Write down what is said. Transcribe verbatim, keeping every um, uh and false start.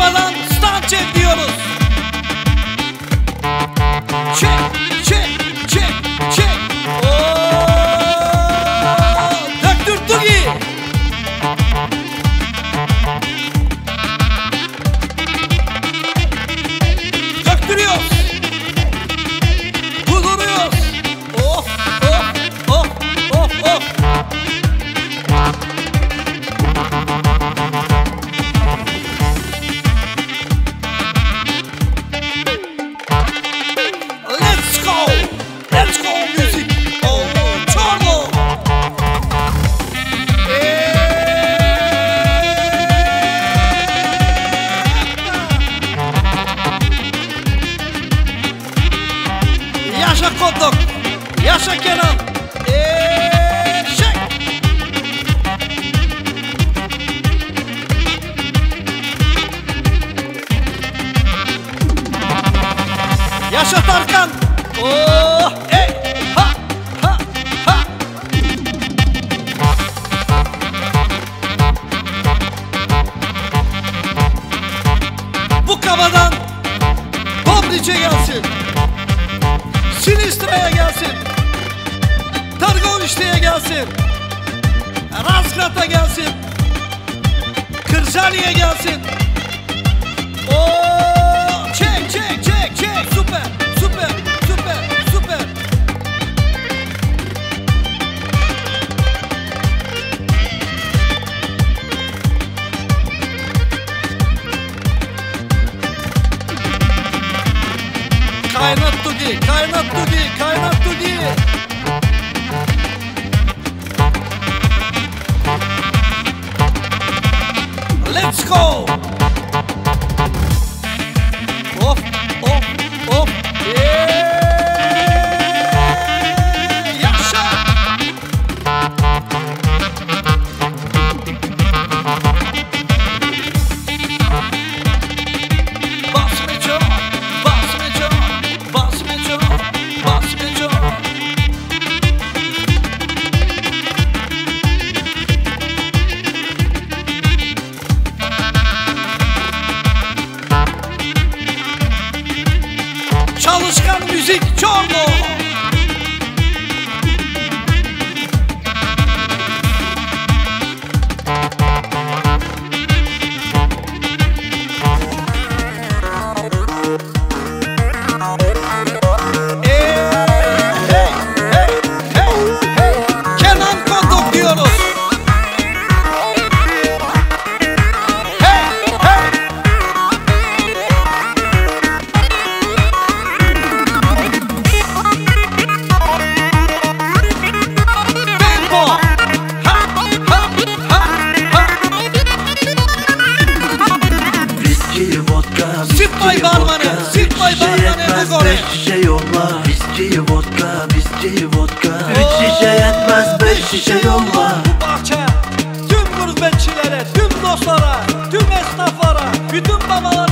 kafadan stand çek diyoruz. Çek, çek, çek, çek. Ooo, döktürttü ki. Döktürüyoruz. Kuduruyoruz. Of, of, of, of, of. Let's go, let's go music. Oh, Çorlu. Yaşa Kodok, yaşa Kenan. Eşek. Yaşa Tarkan. Oh, hey, ha, ha, ha. Bu kafadan Popliç'e gelsin. Sinistra'ya gelsin. Targovişte'ye gelsin. Razgrad'a gelsin. Kırşali'ye gelsin. Oo, çek çek çek çek, süper süper süper süper. Kaynat Tugi, kaynat Tugi, kaynat Tugi. Let's go. Of, of, of. Yeah. Yaşa. Bas Meco, bas Meco, bas Meco, bas Meco. Çalışkan müzik Çorlu. Sıkmay barmanı, sıkmay barmanı bu gore. Beş şişe yolla. Viski vodka, viski vodka. Üç şişe yetmez, beş şişe yolla. Bu bahçe tüm gurbetçilere, tüm dostlara, tüm esnaflara, bütün babalara